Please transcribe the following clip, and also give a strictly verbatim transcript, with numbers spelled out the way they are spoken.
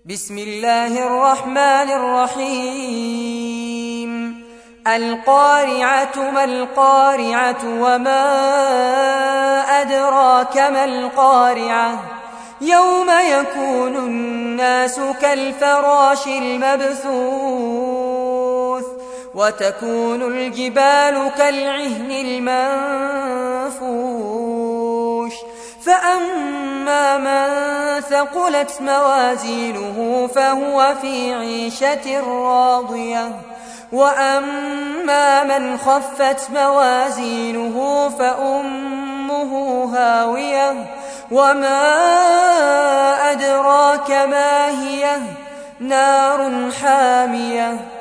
بسم الله الرحمن الرحيم القارعة ما القارعة وما أدراك ما القارعة يوم يكون الناس كالفراش المبثوث وتكون الجبال كالعهن المنفوش فأما من ثقلت موازينه فهو في عيشة راضية وأما من خفت موازينه فأمه هاوية وما أدراك ما هي نار حامية